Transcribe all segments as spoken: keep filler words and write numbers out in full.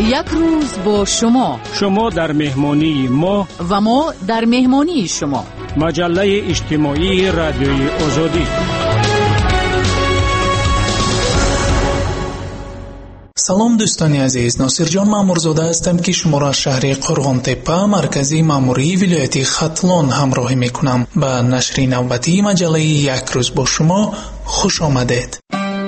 یک روز با شما، شما در مهمانی ما و ما در مهمانی شما. مجله اجتماعی رادیوی آزادی. سلام دوستانی عزیز، ناصر جان مامورزاده هستم که شما را شهر قرغانتپه مرکزی ماموری ولایت ختلان همراهی میکنم. به نشر نوبتی مجله یک روز با شما خوش آمدید.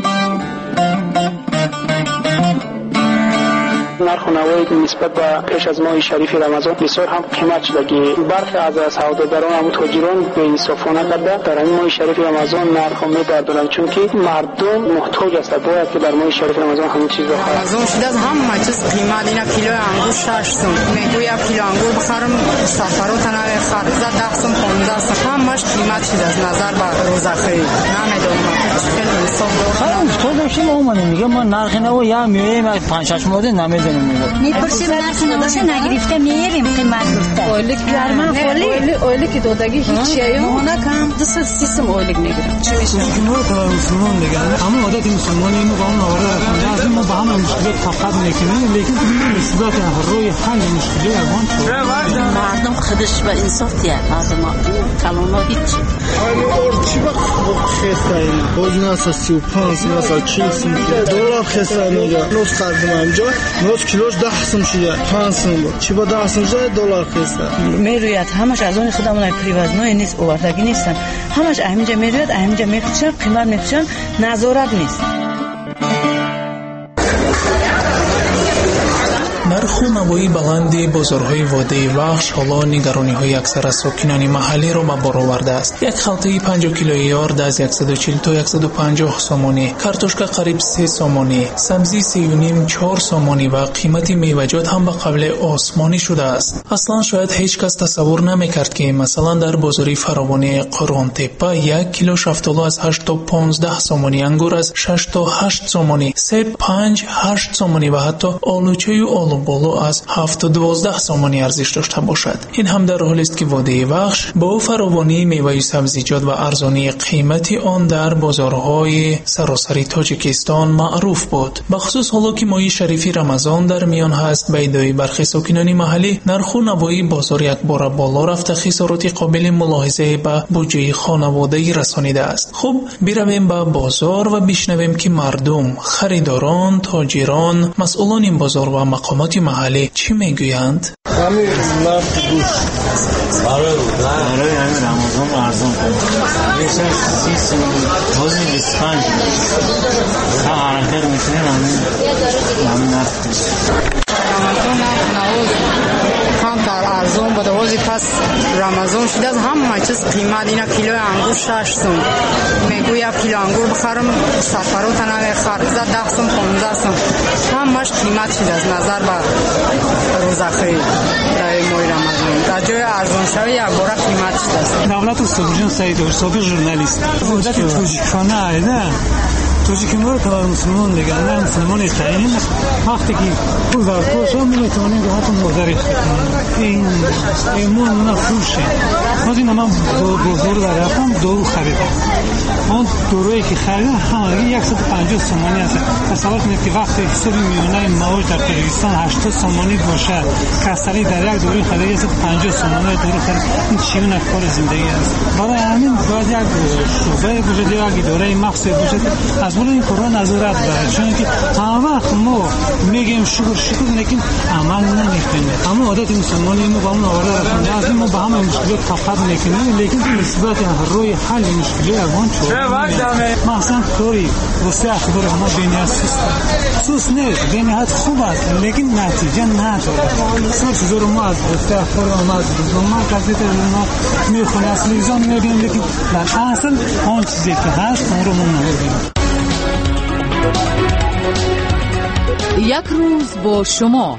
نرخ نوایی نسبت به پیش از ماه شریف رمضان بسیار هم قیمت شده که برخی از سوداگران و تاجران به انصافانه کرده در این ماه شریف رمضان نرخ می‌بردارند، چون که مردم محتاج است. باید که در ماه شریف رمضان همه چیز رو خرید. رمضان شده از همه چیز قیمت. اینا کیلو انگور شش سوم، میگوی یک کیلو انگور بخرم سفرات نوی خرید ده سوم پانزده سوم، همش قیمت شده از نظر به روزخوری. نمیدونم خیلی انصاف دارم. خودم اومدم میگم ما نرخ نو یا میوه پنج شش مورد نمیدونم. میپرسیم نرخ نوشه نگرفته میریم قیمت گفته. اویلک درمان خالی اویلک دادگی هیچیه اونا کم دو سه سیستم اویلک میگیرم. چی میشه؟ که ما کار مسلمان دیگه اما عادت مسلمانی ما با اون آورده رفتن. از ما با هم مشکلات فقط نکنیم، لیکن نسبت روی حل مشکلی افغان مردم خودش به انصاف دیه. مردم کلانا هیچ حالی اور چی وقت خسته این بازی نسا سی و پنج نسا چیل سم دلار خسته نگه نوز خردم همجا نوز کیلوش ده سم شده پنج سم بود چی با ده سم شده دلار خسته میروید. همش از اون خودمون پریوازنای نیست، اووردگی نیستن، همش همینجا میروید، همینجا میفروشن، قیمت میفروشن، نظارت نیست. نرخ نوایی بلندی بازارهای واده وخش حالا نگرانی‌های اکثر از ساکنان محلی را به بار آورده است. یک خلطه پنجاه کیلویی آرد از صد و چهل تا صد و پنجاه سومانی، کارتوشک قریب سه سومانی، سبزی سه و نیم چهار سومانی و قیمت میوه‌جات هم به قبل آسمانی شده است. اصلا شاید هیچ کس تصور نمی‌کرد که مثلا در بازاری فراوانی قرغانتپه یک کیلو شفتالو از هشت تا پانزده سومانی، انگور از شش تا هشت سومانی، سیب پنج هشت سومانی و حتی آلوچه و آلو بالو از هفت تا دوازده سومانی ارزش داشته باشد. این هم در حالی است که واده وخش با فراوانی میوه و سبزیجات و ارزانی قیمت آن در بازارهای سراسری تاجیکستان معروف بود. بخصوص حالا که ماه شریف رمضان در میان هست، به ادعای برخی ساکنان محلی نرخ و نوای بازار یک بار بالا رفته خسارات قابل ملاحظه به بودجه خانواده رسانیده است. خب برویم به بازار و بشنویم که مردم، خریداران، تاجران، مسئولان این بازار و مقامات محلی چی میگویند؟ همین نفت گوشت برای برای همین رمضان ارزان کنید بیشتر سی سیم بازی بیست و پنج تا حرکت میکنیم همین همین نفت رمضان نواز هم در ارزان بوده وزی پس رمضان شده از همه چیز قیمت. اینا کیلو انگور شش سوم، میگوی یک کیلو انگور بخرم سفرات نوی خرید ده سوم پانزده سوم، همش قیمت شده از نظر به روزخوری در ماه رمضان. در جای ارزان شوی یک بار قیمت شده است. دولت استوجان سعید ارسابی ژورنالیست عادت توجیکانه ایده توجیکان رو کار مسلمان دیگه نه مسلمان است. این وقتی که پول دار کوشم میتونیم که حتی مقداری این ایمون نفروشه. از این من بازار در رفتم دورو خریدم. اون دورویی که خریدم همه صد و پنجاه سومانی است. تصور کنید که وقتی حساب میونه مواد در کردستان هشتاد سومانی باشد، کسری در یک دوری خرید صد و پنجاه سومانی دورو خرید، این چیون افکار زندگی است. برای همین باید یک شعبه بوجود یا یک دوره مخصوص بوجود از اون این کارا نظارت داره، چون که همه وقت ما میگیم شکر شکر لیکن عمل نمیکنیم. اما عادت مسلمانی ما با اون آورده رفتن. از این ما با همه مشکلات فقط نکنیم، لیکن نسبت روی حل مشکلی افغان شد. مثلا کاری واسه اخبار ما بینیت سوست سوست نیست، بینیت خوب است لیکن نتیجه نداره. سر چیزا ما از واسه اخبار ما از ما گازیت ما میخونه اصلی زن میبینیم، لیکن در اصل اون چیزی که هست اون رو ما نمیبینیم. یک روز با شما.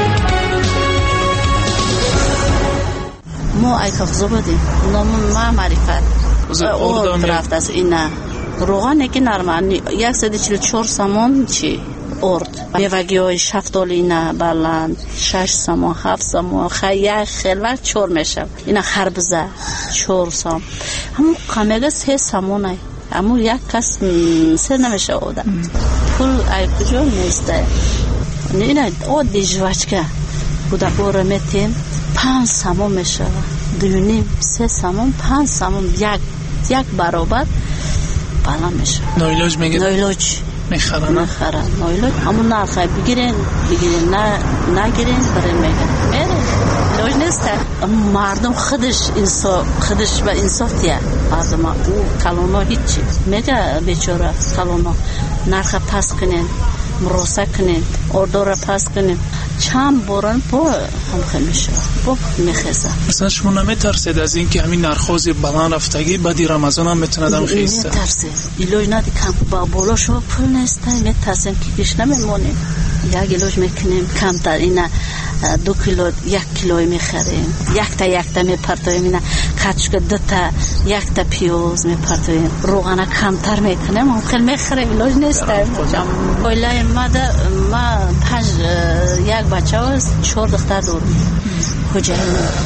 ما ای کفزو بدیم نامون ما معرفت او رفت از اینا روغانی که نرمانی صد و چهل و چهار سامان چی ارد میوگی های شفتالی اینا بلند شش سامان هفت سامان خیلی خیلی وقت چور میشم. اینا خربزه چور سام همون قمیگه سه سامانه اما یک کس سر نمیشه آدم پول ای کجا نیسته نه عادی جوچکه بوده باره میتیم پنج سامون میشه دویونیم سه سامون پنج سامون یک یک برابر بالا میشه. نایلاج میگه نایلاج میخرن میخرن نایلاج همون نرخه بگیرین بگیرین نه نگیرین برین میگن میره نایلاج نیست. مردم خودش انصاف خودش به انصاف دیه مردم او کلونا هیچی میگه بیچاره کلونا نرخه پس کنین مراسه کنین اردو پس کنین چند بارن با هم خمیشه با میخیزه. مثلا شما نمیترسید از این که همین نرخوزی بلند رفتگی بعدی رمضان هم میتونه دم خیسته؟ میترسید ایلوی ندی کم با بالا شما پول نیسته میترسیم که بیش نمیمونیم یک ایلوش میکنیم کمتر اینه دو کیلو یک کیلوی میخریم یک تا یک تا میپرتویم اینه کچک دو تا یک تا پیوز میپرتویم روغن کمتر میکنیم هم خیلی میخریم ایلوش نیسته. بایلای ما ده ما پنج یک بچه هست چهار دختر دور کجا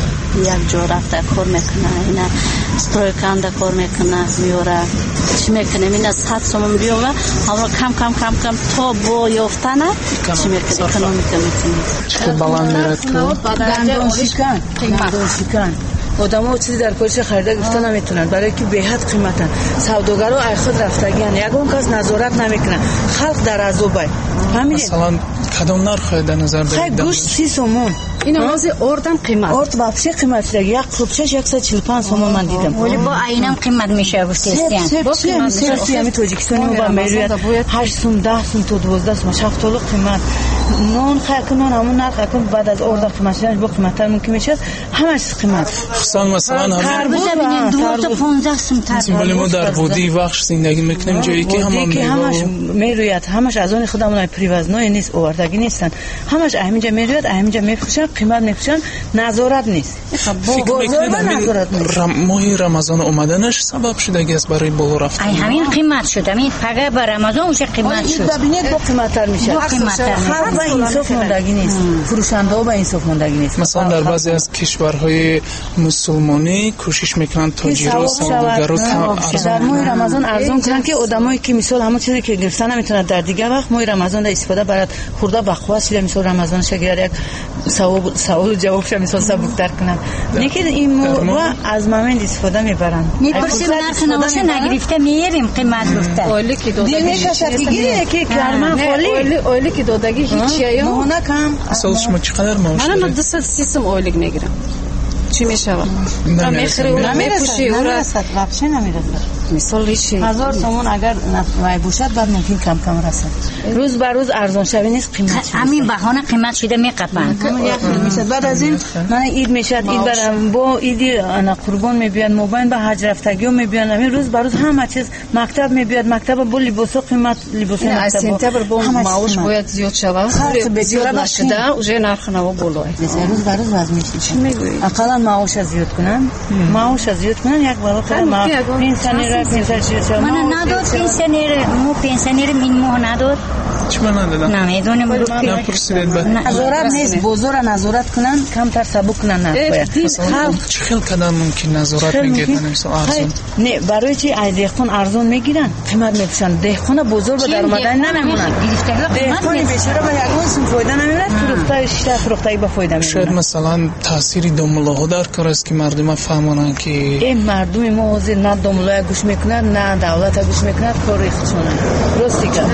یک جا رفته کار میکنه اینا سترویکانده کار میکنه میوره چی میکنه اینا صد سومون بیوه همرا کم کم کم کم تا با یافتنه چی میکنه اکنامیک میکنه چه بلند میرد که دندان شکن دندان شکن آدم ها چیزی در کارش خریده گفتن نمیتونن برای که به حد قیمتن سوداگرها ای خود رفتگیان یگون کس نظارت نمیکنه خلق در عذابه. مثلا کدام نرخ در نظر بگیرید؟ گوشت سی سومون این آوازی اردم قیمت ارد واپسی قیمت دیگه یک قربچش صد و چهل و پنج سوم من دیدم ولی با عینم قیمت میشه گفتین سه سه سه همین تاجیکستانی با میرویت هشت سوم ده سوم تا دوازده سوم شفتالو قیمت نون خاکنون همون نرخ کن بعد از ارد قیمتش با قیمت ممکن میشه همش قیمت خصوصا مثلا همین ببینید دو تا پانزده سوم تر ولی ما در بودی وقت زندگی میکنیم جایی که همون همش میرویت همش از اون خودمون پریوزنای نیست آوردگی نیستن همش همینجا میرویت همینجا میفروشن قیمت میفروشن نظارت نیست. ماه رمضان اومدنش سبب شده که برای بالا رفتن همین قیمت شد همین پگه بر رمضان اون قیمت شد ببینید با قیمت تر میشه با قیمت تر با انصاف ماندگی نیست فروشنده ها با انصاف ماندگی نیست. مثلا در بعضی از کشورهای مسلمانی کوشش میکنن تاجرها سوداگرها در ماه رمضان ارزان کنن که آدمایی که مثلا همون چیزی که گرفتن نمیتونن در دیگه وقت ماه رمضان در استفاده برات خورده بخواست مثلا رمضان شگیر یک سوال سوال جوابش مثلا سبکتر کنن نکید این موضوع از مامند استفاده میبرن میپرسیم نرخ نباشه نگرفته میریم قیمت گفته اولی که دادگی دیگه که کرمان خالی اولی که دادگی هیچ یا ماهانه کم اصلا شما چقدر معاش دارید؟ من دویست سی سوم اولی میگیرم چی میشه؟ تا میخری اون میپوشی اون نمیرسد واپس نمیرسد مثال هیچی هزار تومان اگر نفعی باشد بعد ممکن کم کم رسد روز بر روز ارزان شوی نیست قیمت همین بهانه قیمت شده میقپن میشد بعد از این من عید میشد عید برام با عیدی انا قربان میبیان موبایل به حج رفتگی میبیان همین روز بر روز همه چیز مکتب میبیاد مکتب با لباس و قیمت لباس مکتب سپتامبر با معاش باید زیاد شود زیاد نشده اوجه نرخ نو بالاه روز بر روز وزن میشه اقلا معاش زیاد کنن معاش زیاد کنن یک بالاتر ما پنسیونر پنسیونر من نداد پنسیونر مو پنسیونر من مو نداد چما ندادم نمیدونم نپرسیدید بعد نظارت نیست بزرگ نظارت کنن کمتر سبک کنن نه چه خیلی کدام ممکن نظارت میگیرن مثلا ارزون نه برای چی ای دهقان ارزون میگیرن قیمت میپوشن دهقان بزرگ به درآمدن نمیمونن دهقان بیچاره به یگان سوم فایده نمیبره فروخته شته فروخته به فایده میبره شاید مثلا تاثیر داملاها در کار است که مردم فهمونن که این مردم ما حاضر نه داملای گوش میکنن نه دولت گوش میکنن کار خودشونه راستی که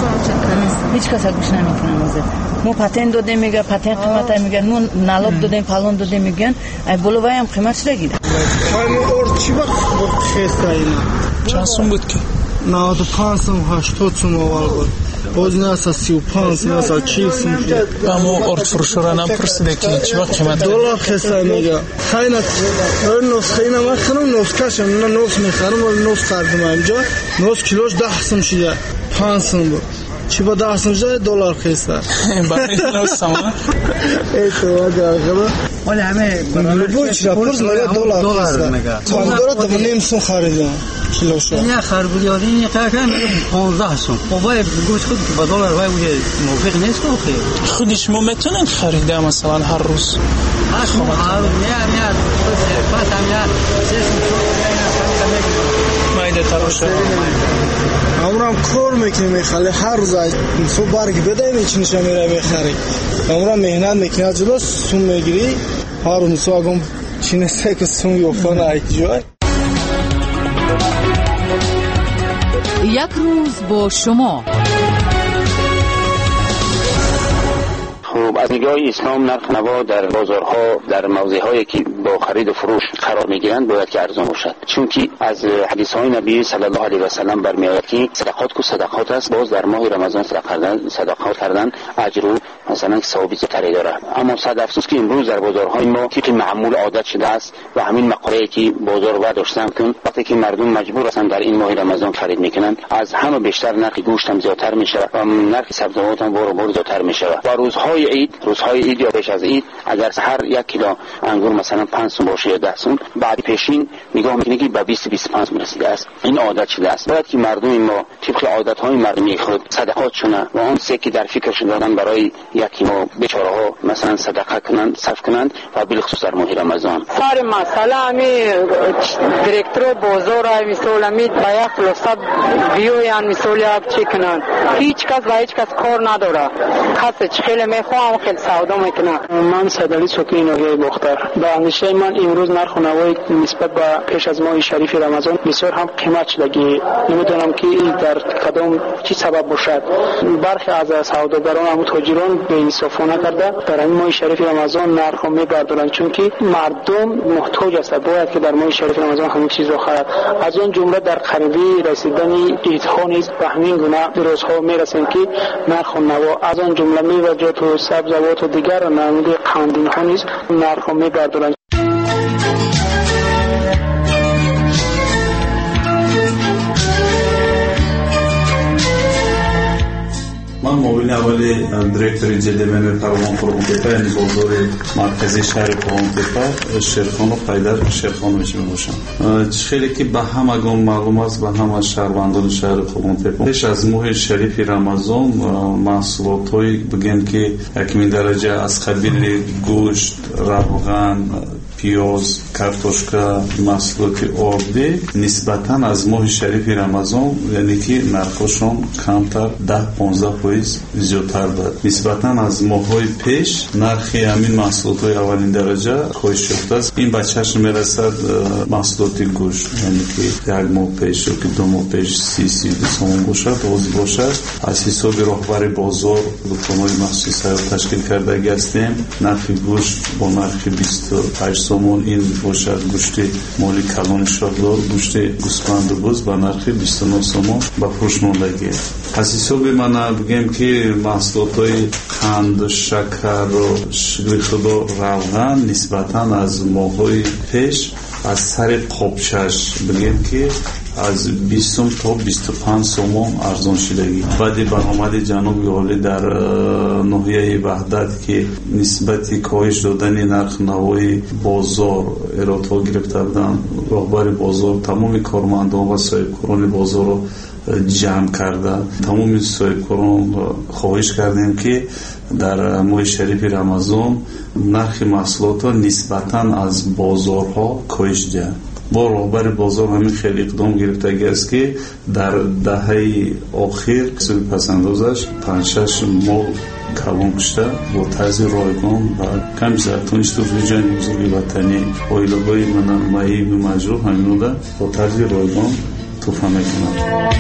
هیچ کس گوش نمیکنن حاضر ما پاتنت دادیم میگه پاتنت قیمت میگن ما نالب دادیم پالون دادیم میگن ای بالوای هم قیمتش لگیده همین اور چی وقت خسته اینا چند سوم بود که نود و پنج سوم هشتاد سوم اول بود باز نه از سی و پنج سوم از چهل سوم اما ارد فروشورا نپرسیده که چی وقت قیمت دلار خسته میگه خیلی اون نسخه اینا من خنم نسخه‌شم نه نسخه میخرم ولی نسخه خریدم اینجا نسخه کیلوش ده سوم شده پنج سوم بود چی با ده سوم شده دلار خسته برای نسخه ما ای تو آقا ولی همه لبوی چرا پرس میگه دلار خسته من دارم نیم سوم خریدم کیلوش نه خربوزه این قاکن پانزده سوم بابای گوش خود با دلار وای بوده موافق نیست که خیر خودش ما میتونن خریده مثلا هر روز خب هر روز نه نه پس هم یا سه سوم بهتر بشه. امرم کار میکنی میخاله هر روز صبح برگ بده میچینش میره میخری. امرم مهنت میکنی جلو سوم میگیری هر روز سوگم چینسته که سوم یوفان ایجای. یک روز با شما. خب از نگاه اسلام نرخ نوا در بازارها در موضع‌هایی که با خرید و فروش قرار می‌گیرند باید که ارزان باشد، چون که از حدیث‌های نبی صلی الله علیه و سلم برمی‌آید که صدقات کو صدقات است، باز در ماه رمضان صدقه کردن صدقات کردن اجر و مثلا ثوابی تری دارد. اما صد افسوس که امروز در بازارهای ما که معمول عادت شده است و همین مقاله‌ای که بازار برداشتن کن وقتی که مردم مجبور هستند در این ماه رمضان خرید می‌کنند، از همه بیشتر نرخ گوشت هم زیادتر می‌شود و نرخ سبزیجات هم بار بار زیادتر می‌شود. و روزهای عید روزهای عید یا پیش از عید اگر هر یک کیلو انگور مثلا پنج سوم باشه یا ده سوم، بعد پیشین نگاه می‌کنی که به بیست بیست و پنج میرسیده است. این عادت شده است. باید که مردم ما طبق عادت‌های مردمی خود صدقاتشون و اون سه که در فکرش دارن برای یکی ما بیچاره‌ها مثلا صدقه کنند، صرف کنند و بالخصوص در ماه رمضان. سر مسئله امی دیرکتور بازار های مثال امی با یک فلسفه بیویان مثال یک چی کنند، هیچ کس با هیچ کس کار نداره، کسی خیلی میخوام خیلی سودا میکنه. من صدلی سوکی نویای بختر به اندیشه من امروز نرخ و نوای نسبت به پیش از ماه شریف رمضان بسیار هم قیمت شدگی. نمیدونم که در کدام چی سبب باشد. برخی از سوداگران و تاجران به انصافانه کرده در این ماه شریف رمضان نرخ میبردارند، چون که مردم محتاج است، باید که در ماه شریف رمضان همین چیز رو خرید. از اون جمله در قریبی رسیدن عیدها نیز به همین گونه روزها میرسیم که نرخ و نوا از اون جمله میوه‌جات و سبزیجات و دیگر نمونه قندین ها نیز نرخ میبردارند. من معاون اولی دیرکتور جدیدمن پروان پرومتپا یعنی بازار مرکزی شهر پرومتپا شیرخان و پیدر شیرخانویچ میباشم. خیلی که به همگان معلوم است، به همه شهروندان شهر پرومتپا پیش از ماه شریف رمضان محصولات های بگیم که یکمین درجه از قبیل گوشت، روغن، پیاز، کارتوشکا، محصولات آرده نسبتاً از ماه شریف رمضان یعنی که نرخشون کمتر ده پانزده فیصد زیادتر بود. نسبتاً از ماه‌های پیش نرخ همین محصولات اولین درجه کاهش یافته است. این به چشم میرسد محصولات گوشت یعنی که یک ماه پیش یا که دو ماه پیش سی سی دو سوم باشد باز باشد. از حساب راهبر بازار دکان‌های مخصوص تشکیل کرده هستیم. نرخ گوشت با نرخ بیست و پنج سومون این باشد گوشت مالی کلان شادلار، گوشت گوسفند باز با نرخ بیست و نه سومون به فروش ماندگی. از حساب من بگیم که محصولات قند، شکر و شیر خدا روغن نسبتاً از ماه‌های پیش از سر قابچش بگیم که از بیست تا بیست و پنج سوم ارزان شدگی. بعد برآمد جناب عالی در ناحیه وحدت که نسبت کاهش دادن نرخ نوای بازار اراده گرفته بودن، راهبر بازار تمام کارمندان و صاحبکاران بازار رو جمع کرده. تمام صاحبکاران خواهش کردیم که در ماه شریف رمضان نرخ محصولات نسبتاً از بازارها کاهش دهند. با راهبر بازار همین خیلی اقدام گرفته است که در دهه آخر سوی پسندازش پنج شش ماه کلان کشته با طرز رایگان و کم زرتونش تو جای بزرگ وطنی اویلگای من مایه و مجروح همین رو با طرز رایگان توفه میکنم.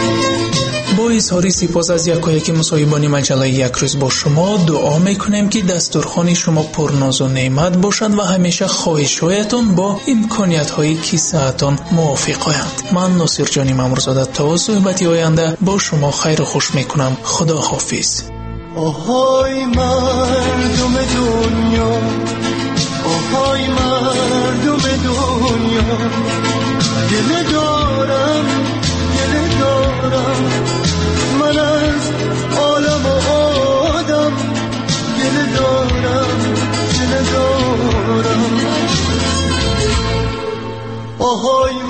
با اظهار سپاس از یکایک مصاحبان مجله یک روز با شما دعا میکنیم که دسترخوان شما پرناز و نعمت باشد و همیشه خواهش‌هایتان با امکانیت‌های کیسه‌تان موافق آیند. من ناصر جانی مامورزاده تا صحبتی آینده با شما خیر و خوش میکنم. خدا حافظ. آهای مردم دنیا، آهای مردم دنیا، دل دارم دل دارم من از عالم و آدم، دل دارم دل دارم آهای